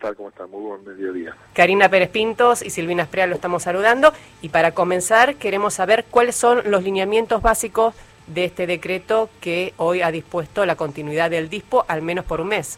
tal? ¿Cómo están? Muy buen mediodía. Karina Pérez Pintos y Silvina Sprea lo estamos saludando. Y para comenzar, queremos saber cuáles son los lineamientos básicos de este decreto que hoy ha dispuesto la continuidad del DISPO, al menos por un mes.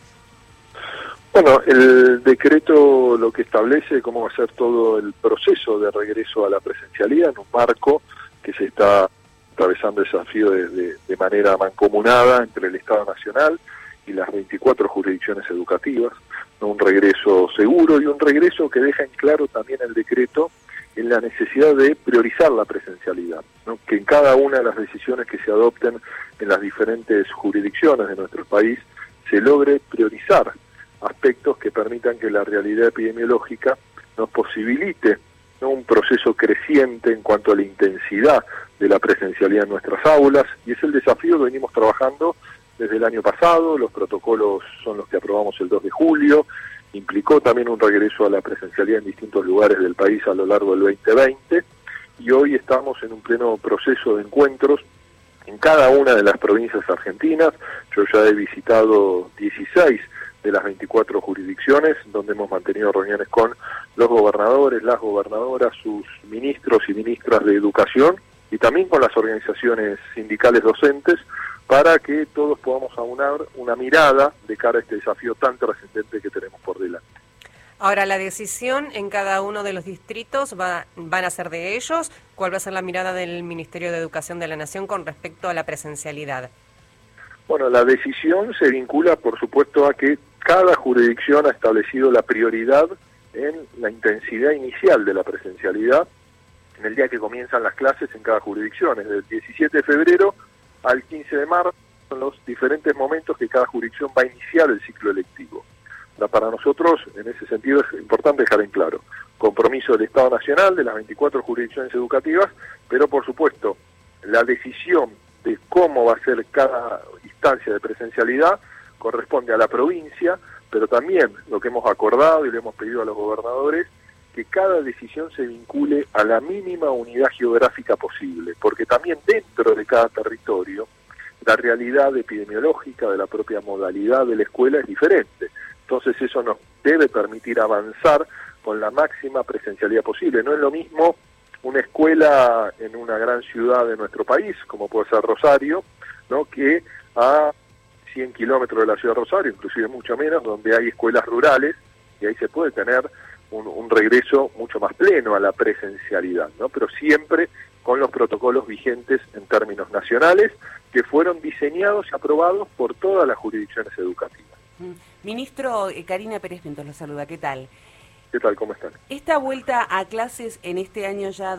Bueno, el decreto lo que establece cómo va a ser todo el proceso de regreso a la presencialidad en un marco que se está atravesando el desafío de manera mancomunada entre el Estado Nacional y las 24 jurisdicciones educativas, ¿no? Un regreso seguro y un regreso que deja en claro también el decreto en la necesidad de priorizar la presencialidad, ¿no? Que en cada una de las decisiones que se adopten en las diferentes jurisdicciones de nuestro país se logre priorizar aspectos que permitan que la realidad epidemiológica nos posibilite, ¿no? Un proceso creciente en cuanto a la intensidad de la presencialidad en nuestras aulas, y es el desafío que venimos trabajando desde el año pasado. Los protocolos son los que aprobamos el 2 de julio, implicó también un regreso a la presencialidad en distintos lugares del país a lo largo del 2020, y hoy estamos en un pleno proceso de encuentros en cada una de las provincias argentinas. Yo ya he visitado 16 de las 24 jurisdicciones, donde hemos mantenido reuniones con los gobernadores, las gobernadoras, sus ministros y ministras de educación, y también con las organizaciones sindicales docentes, para que todos podamos aunar una mirada de cara a este desafío tan trascendente que tenemos por delante. Ahora, la decisión en cada uno de los distritos van a ser de ellos. ¿Cuál va a ser la mirada del Ministerio de Educación de la Nación con respecto a la presencialidad? Bueno, la decisión se vincula, por supuesto, a que cada jurisdicción ha establecido la prioridad en la intensidad inicial de la presencialidad en el día que comienzan las clases en cada jurisdicción. Desde el 17 de febrero al 15 de marzo son los diferentes momentos que cada jurisdicción va a iniciar el ciclo electivo. Para nosotros, en ese sentido, es importante dejar en claro compromiso del Estado Nacional, de las 24 jurisdicciones educativas, pero por supuesto la decisión de cómo va a ser cada instancia de presencialidad corresponde a la provincia, pero también lo que hemos acordado y le hemos pedido a los gobernadores, que cada decisión se vincule a la mínima unidad geográfica posible, porque también dentro de cada territorio la realidad epidemiológica de la propia modalidad de la escuela es diferente. Entonces eso nos debe permitir avanzar con la máxima presencialidad posible. No es lo mismo una escuela en una gran ciudad de nuestro país, como puede ser Rosario, ¿no? Que a 100 kilómetros de la ciudad de Rosario, inclusive mucho menos, donde hay escuelas rurales, y ahí se puede tener un regreso mucho más pleno a la presencialidad, ¿no? Pero siempre con los protocolos vigentes en términos nacionales, que fueron diseñados y aprobados por todas las jurisdicciones educativas. Ministro, Karina Pérez Pintos lo saluda, ¿qué tal? ¿Qué tal? ¿Cómo están? Esta vuelta a clases en este año ya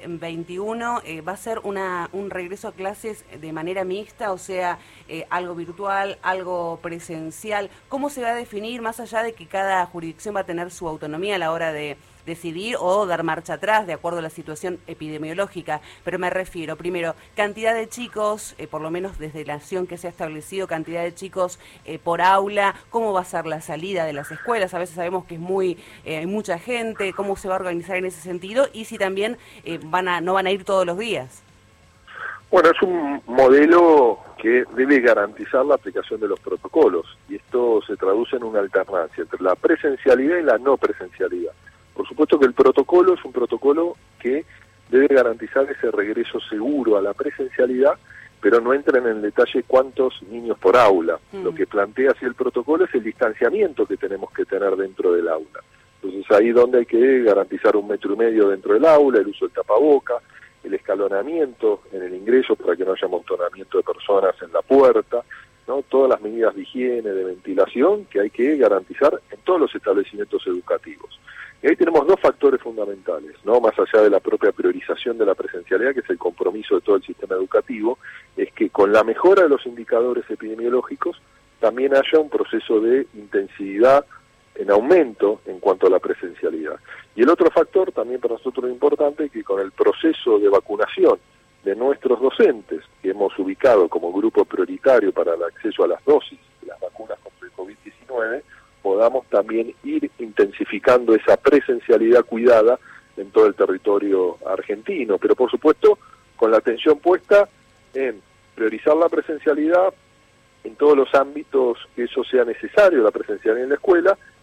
2021 va a ser un regreso a clases de manera mixta, o sea, algo virtual, algo presencial. ¿Cómo se va a definir, más allá de que cada jurisdicción va a tener su autonomía a la hora de decidir o dar marcha atrás de acuerdo a la situación epidemiológica? Pero me refiero, primero, cantidad de chicos, por lo menos desde la acción que se ha establecido, cantidad de chicos por aula, cómo va a ser la salida de las escuelas. A veces sabemos que es hay mucha gente, cómo se va a organizar en ese sentido, y si también no van a ir todos los días. Bueno, es un modelo que debe garantizar la aplicación de los protocolos, y esto se traduce en una alternancia entre la presencialidad y la no presencialidad. Por supuesto que el protocolo es un protocolo que debe garantizar ese regreso seguro a la presencialidad, pero no entra en el detalle cuántos niños por aula. Lo que plantea así el protocolo es el distanciamiento que tenemos que tener dentro del aula. Entonces ahí donde hay que garantizar 1,5 metros dentro del aula, el uso del tapaboca, el escalonamiento en el ingreso para que no haya amontonamiento de personas en la puerta, ¿no? Todas las medidas de higiene, de ventilación que hay que garantizar en todos los establecimientos educativos. Y ahí tenemos dos factores fundamentales, ¿no? Más allá de la propia priorización de la presencialidad, que es el compromiso de todo el sistema educativo, es que con la mejora de los indicadores epidemiológicos también haya un proceso de intensidad en aumento en cuanto a la presencialidad. Y el otro factor, también para nosotros importante, es que con el proceso de vacunación de nuestros docentes, que hemos ubicado como grupo prioritario para el acceso a las dosis de las vacunas contra el COVID-19, podamos también ir intensificando esa presencialidad cuidada en todo el territorio argentino, pero por supuesto con la atención puesta en priorizar la presencialidad en todos los ámbitos que eso sea necesario, la presencialidad en la escuela,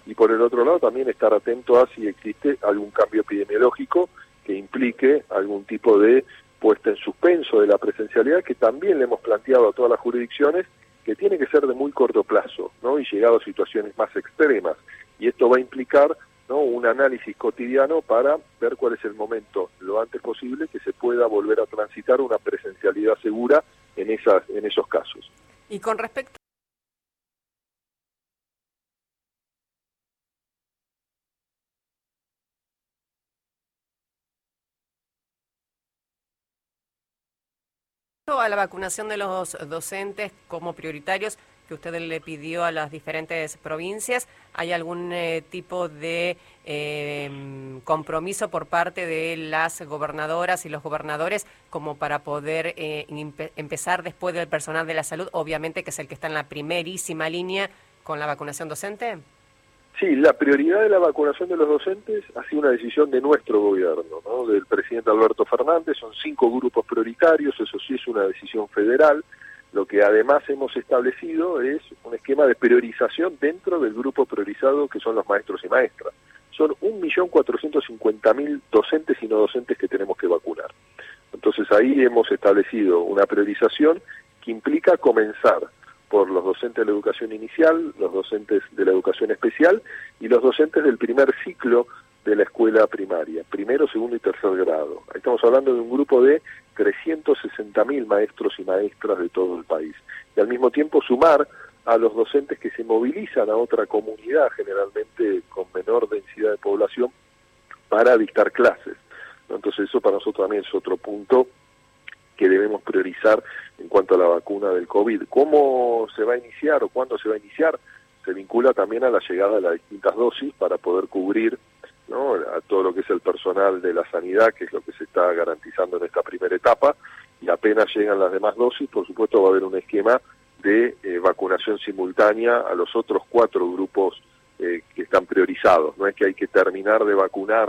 y por el otro lado también estar atento a si existe algún cambio epidemiológico que implique algún tipo de puesta en suspenso de la presencialidad, que también le hemos planteado a todas las jurisdicciones que tiene que ser de muy corto plazo, ¿no? Y llegado a situaciones más extremas. Y esto va a implicar, ¿no?, un análisis cotidiano para ver cuál es el momento lo antes posible que se pueda volver a transitar una presencialidad segura en esos casos. Y con respecto a la vacunación de los docentes como prioritarios que usted le pidió a las diferentes provincias, ¿hay algún tipo de compromiso por parte de las gobernadoras y los gobernadores como para poder empezar después del personal de la salud, obviamente que es el que está en la primerísima línea con la vacunación docente? Sí, la prioridad de la vacunación de los docentes ha sido una decisión de nuestro gobierno, ¿no?, del presidente Alberto Fernández. Son 5 grupos prioritarios, eso sí es una decisión federal. Lo que además hemos establecido es un esquema de priorización dentro del grupo priorizado que son los maestros y maestras. Son 1.450.000 docentes y no docentes que tenemos que vacunar. Entonces ahí hemos establecido una priorización que implica comenzar por los docentes de la educación inicial, los docentes de la educación especial y los docentes del primer ciclo de la escuela primaria, primero, segundo y tercer grado. Ahí estamos hablando de un grupo de 360.000 maestros y maestras de todo el país. Y al mismo tiempo sumar a los docentes que se movilizan a otra comunidad, generalmente con menor densidad de población, para dictar clases, ¿no? Entonces eso para nosotros también es otro punto que debemos priorizar en cuanto a la vacuna del COVID. ¿Cómo se va a iniciar o cuándo se va a iniciar? Se vincula también a la llegada de las distintas dosis para poder cubrir, ¿no?, a todo lo que es el personal de la sanidad, que es lo que se está garantizando en esta primera etapa, y apenas llegan las demás dosis, por supuesto va a haber un esquema de vacunación simultánea a los otros 4 grupos que están priorizados. No es que hay que terminar de vacunar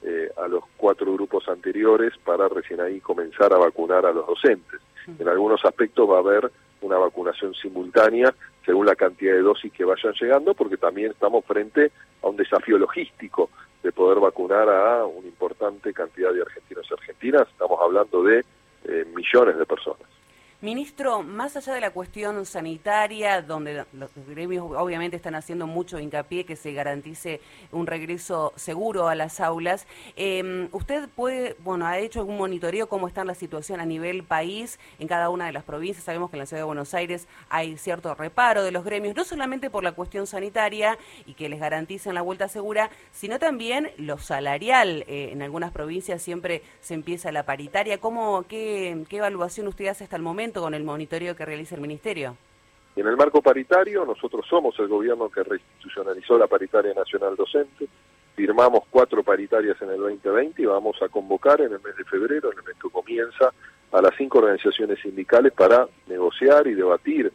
a los 4 grupos anteriores para recién ahí comenzar a vacunar a los docentes. En algunos aspectos va a haber una vacunación simultánea según la cantidad de dosis que vayan llegando, porque también estamos frente a un desafío logístico de poder vacunar a una importante cantidad de argentinos y argentinas. Estamos hablando de millones de personas. Ministro, más allá de la cuestión sanitaria, donde los gremios obviamente están haciendo mucho hincapié que se garantice un regreso seguro a las aulas, usted ha hecho algún monitoreo cómo está la situación a nivel país en cada una de las provincias. Sabemos que en la ciudad de Buenos Aires hay cierto reparo de los gremios, no solamente por la cuestión sanitaria y que les garanticen la vuelta segura, sino también lo salarial. En algunas provincias siempre se empieza la paritaria. ¿Qué evaluación usted hace hasta el momento con el monitoreo que realiza el Ministerio? Y en el marco paritario, nosotros somos el gobierno que reinstitucionalizó la paritaria nacional docente, firmamos 4 paritarias en el 2020 y vamos a convocar en el mes de febrero, en el mes que comienza, a las 5 organizaciones sindicales para negociar y debatir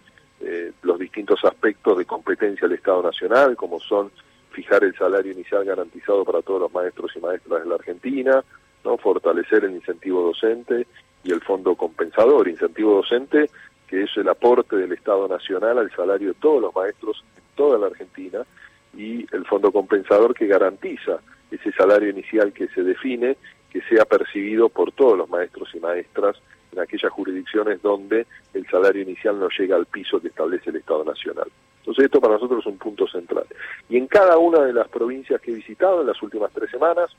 los distintos aspectos de competencia del Estado Nacional, como son fijar el salario inicial garantizado para todos los maestros y maestras de la Argentina, ¿no?, fortalecer el incentivo docente y el fondo compensador. Incentivo docente, que es el aporte del Estado Nacional al salario de todos los maestros en toda la Argentina, y el fondo compensador, que garantiza ese salario inicial que se define, que sea percibido por todos los maestros y maestras en aquellas jurisdicciones donde el salario inicial no llega al piso que establece el Estado Nacional. Entonces esto para nosotros es un punto central. Y en cada una de las provincias que he visitado en las últimas 3 semanas,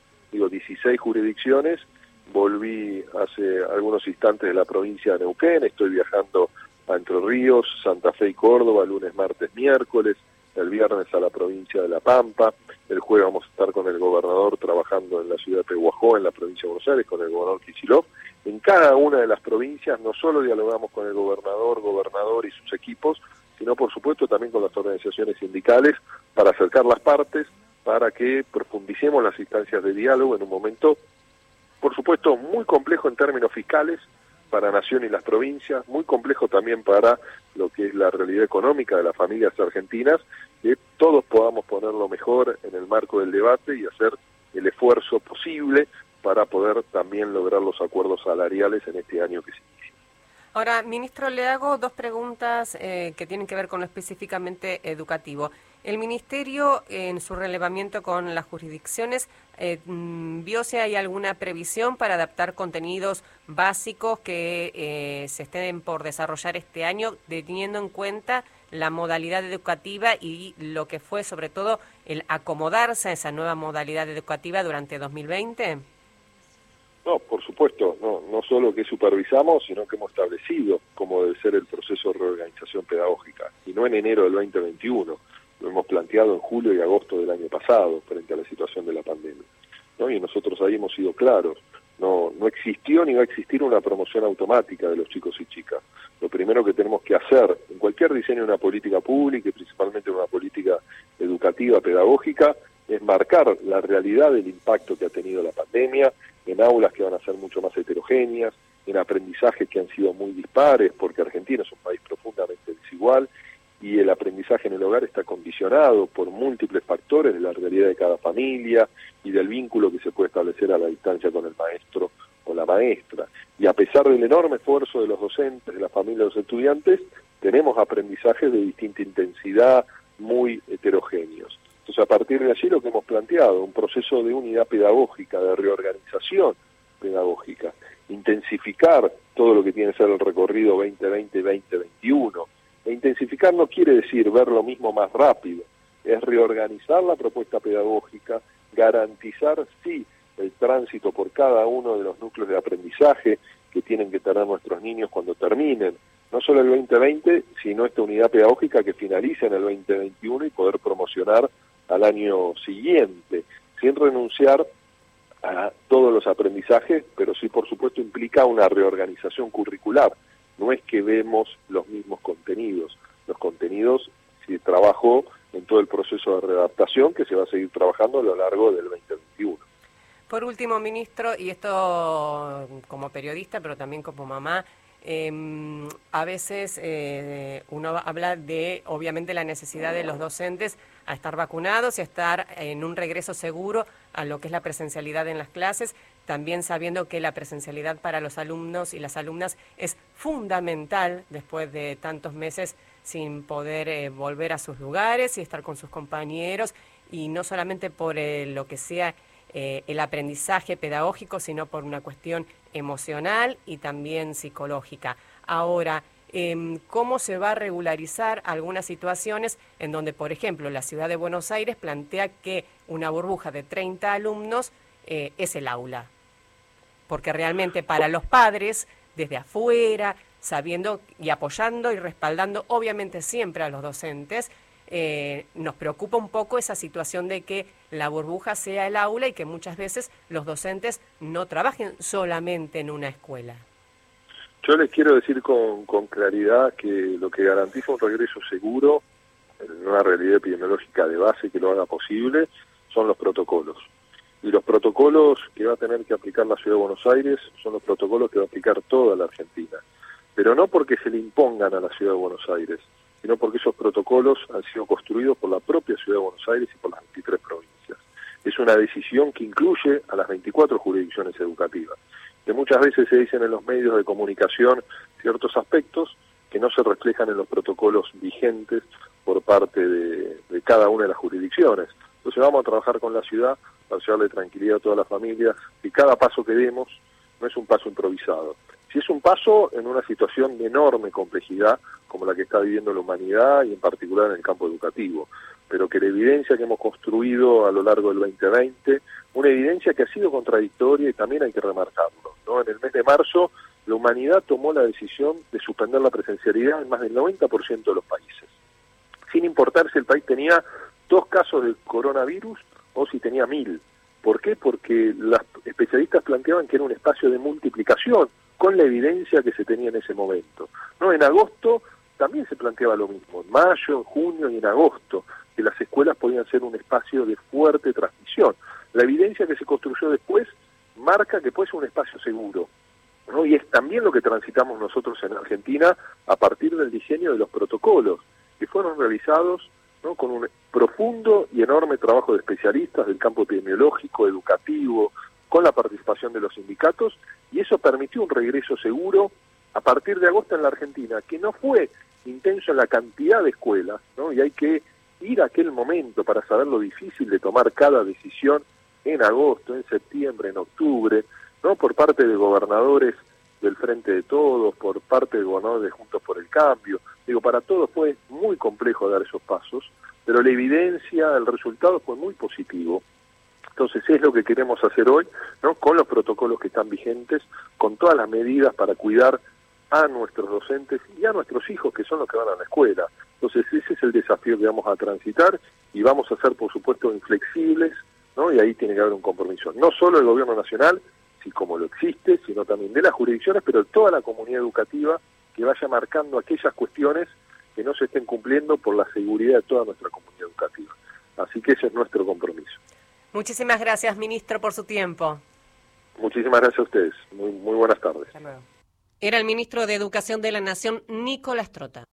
16 jurisdicciones, volví hace algunos instantes de la provincia de Neuquén, estoy viajando a Entre Ríos, Santa Fe y Córdoba, lunes, martes, miércoles, el viernes a la provincia de La Pampa, el jueves vamos a estar con el gobernador trabajando en la ciudad de Pehuajó, en la provincia de Buenos Aires, con el gobernador Kicillof. En cada una de las provincias no solo dialogamos con el gobernador y sus equipos, sino por supuesto también con las organizaciones sindicales para acercar las partes, para que profundicemos las instancias de diálogo en un momento, por supuesto, muy complejo en términos fiscales para Nación y las provincias, muy complejo también para lo que es la realidad económica de las familias argentinas, que todos podamos poner lo mejor en el marco del debate y hacer el esfuerzo posible para poder también lograr los acuerdos salariales en este año que se inicia. Ahora, ministro, le hago 2 preguntas que tienen que ver con lo específicamente educativo. El Ministerio, en su relevamiento con las jurisdicciones, vio si hay alguna previsión para adaptar contenidos básicos que se estén por desarrollar este año, teniendo en cuenta la modalidad educativa y lo que fue sobre todo el acomodarse a esa nueva modalidad educativa durante 2020. No, por supuesto, no solo que supervisamos, sino que hemos establecido cómo debe ser el proceso de reorganización pedagógica, y no en enero del 2021, lo hemos planteado en julio y agosto del año pasado, frente a la situación de la pandemia, ¿no? Y nosotros ahí hemos sido claros, no existió ni va a existir una promoción automática de los chicos y chicas. Lo primero que tenemos que hacer en cualquier diseño de una política pública, y principalmente en una política educativa, pedagógica, es marcar la realidad del impacto que ha tenido la pandemia, en aulas que van a ser mucho más heterogéneas, en aprendizajes que han sido muy dispares, porque Argentina es un país profundamente desigual, y el aprendizaje en el hogar está condicionado por múltiples factores de la realidad de cada familia y del vínculo que se puede establecer a la distancia con el maestro o la maestra. Y a pesar del enorme esfuerzo de los docentes, de la familia de los estudiantes, tenemos aprendizajes de distinta intensidad, muy heterogéneos. Entonces, a partir de allí lo que hemos planteado, un proceso de unidad pedagógica, de reorganización pedagógica, intensificar todo lo que tiene que ser el recorrido 2020-2021. E intensificar no quiere decir ver lo mismo más rápido, es reorganizar la propuesta pedagógica, garantizar, sí, el tránsito por cada uno de los núcleos de aprendizaje que tienen que tener nuestros niños cuando terminen, no solo el 2020, sino esta unidad pedagógica que finalice en el 2021 y poder promocionar al año siguiente, sin renunciar a todos los aprendizajes, pero sí, por supuesto, implica una reorganización curricular. No es que vemos los mismos contenidos. Los contenidos se trabajó en todo el proceso de readaptación que se va a seguir trabajando a lo largo del 2021. Por último, ministro, y esto como periodista, pero también como mamá, a veces uno habla de, obviamente, la necesidad de los docentes a estar vacunados y a estar en un regreso seguro a lo que es la presencialidad en las clases, también sabiendo que la presencialidad para los alumnos y las alumnas es fundamental después de tantos meses sin poder volver a sus lugares y estar con sus compañeros, y no solamente por lo que sea el aprendizaje pedagógico, sino por una cuestión emocional y también psicológica. Ahora, ¿cómo se va a regularizar algunas situaciones en donde, por ejemplo, la ciudad de Buenos Aires plantea que una burbuja de 30 alumnos es el aula? Porque realmente para los padres, desde afuera, sabiendo y apoyando y respaldando, obviamente siempre a los docentes, nos preocupa un poco esa situación de que la burbuja sea el aula y que muchas veces los docentes no trabajen solamente en una escuela. Yo les quiero decir con claridad que lo que garantiza un regreso seguro en una realidad epidemiológica de base que lo haga posible son los protocolos. Y los protocolos que va a tener que aplicar la Ciudad de Buenos Aires son los protocolos que va a aplicar toda la Argentina. Pero no porque se le impongan a la Ciudad de Buenos Aires, sino porque esos protocolos han sido construidos por la propia Ciudad de Buenos Aires y por las 23 provincias. Es una decisión que incluye a las 24 jurisdicciones educativas, que muchas veces se dicen en los medios de comunicación ciertos aspectos que no se reflejan en los protocolos vigentes por parte de cada una de las jurisdicciones. Entonces vamos a trabajar con la ciudad para llevarle tranquilidad a toda la familia, y cada paso que demos no es un paso improvisado. Si es un paso en una situación de enorme complejidad, como la que está viviendo la humanidad y en particular en el campo educativo, pero que la evidencia que hemos construido a lo largo del 2020, una evidencia que ha sido contradictoria y también hay que remarcarlo, ¿no? En el mes de marzo, la humanidad tomó la decisión de suspender la presencialidad en más del 90% de los países, sin importar si el país tenía 2 casos de coronavirus o si tenía 1000. ¿Por qué? Porque los especialistas planteaban que era un espacio de multiplicación, con la evidencia que se tenía en ese momento, ¿no? En agosto también se planteaba lo mismo, en mayo, en junio y en agosto, que las escuelas podían ser un espacio de fuerte transmisión. La evidencia que se construyó después marca que puede ser un espacio seguro, ¿no? Y es también lo que transitamos nosotros en Argentina a partir del diseño de los protocolos, que fueron realizados, ¿no?, con un profundo y enorme trabajo de especialistas del campo epidemiológico, educativo, con la participación de los sindicatos, y eso permitió un regreso seguro a partir de agosto en la Argentina, que no fue intenso en la cantidad de escuelas, ¿no? Y hay que ir a aquel momento para saber lo difícil de tomar cada decisión en agosto, en septiembre, en octubre, ¿no? Por parte de gobernadores del Frente de Todos, por parte de gobernadores de Juntos por el Cambio. Digo, para todos fue muy complejo dar esos pasos, pero la evidencia, el resultado fue muy positivo. Entonces es lo que queremos hacer hoy, ¿no? Con los protocolos que están vigentes, con todas las medidas para cuidar a nuestros docentes y a nuestros hijos, que son los que van a la escuela. Entonces ese es el desafío que vamos a transitar y vamos a ser, por supuesto, inflexibles, ¿no? Y ahí tiene que haber un compromiso, no solo del gobierno nacional, sí, como lo existe, sino también de las jurisdicciones, pero de toda la comunidad educativa que vaya marcando aquellas cuestiones que no se estén cumpliendo por la seguridad de toda nuestra comunidad educativa. Así que ese es nuestro compromiso. Muchísimas gracias, ministro, por su tiempo. Muchísimas gracias a ustedes. Muy buenas tardes. Hasta luego. Era el ministro de Educación de la Nación, Nicolás Trota.